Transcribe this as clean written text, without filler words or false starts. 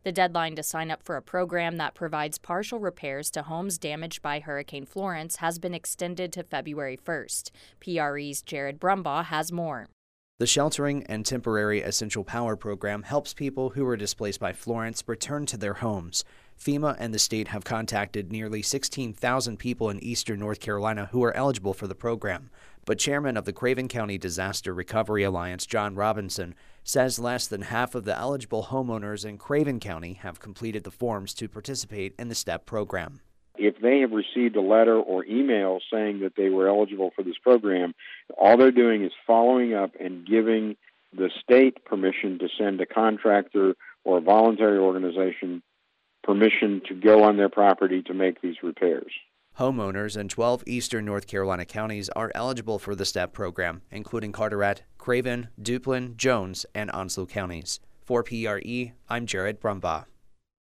The deadline to sign up for a program that provides partial repairs to homes damaged by Hurricane Florence has been extended to February 1st. PRE's Jared Brumbaugh has more. The Sheltering and Temporary Essential Power Program helps people who were displaced by Florence return to their homes. FEMA and the state have contacted nearly 16,000 people in eastern North Carolina who are eligible for the program. But chairman of the Craven County Disaster Recovery Alliance, John Robinson, says less than half of the eligible homeowners in Craven County have completed the forms to participate in the STEP program. If they have received a letter or email saying that they were eligible for this program, all they're doing is following up and giving the state permission to send a contractor or a voluntary organization permission to go on their property to make these repairs. Homeowners in 12 eastern North Carolina counties are eligible for the STEP program, including Carteret, Craven, Duplin, Jones, and Onslow counties. For PRE, I'm Jared Brumbaugh.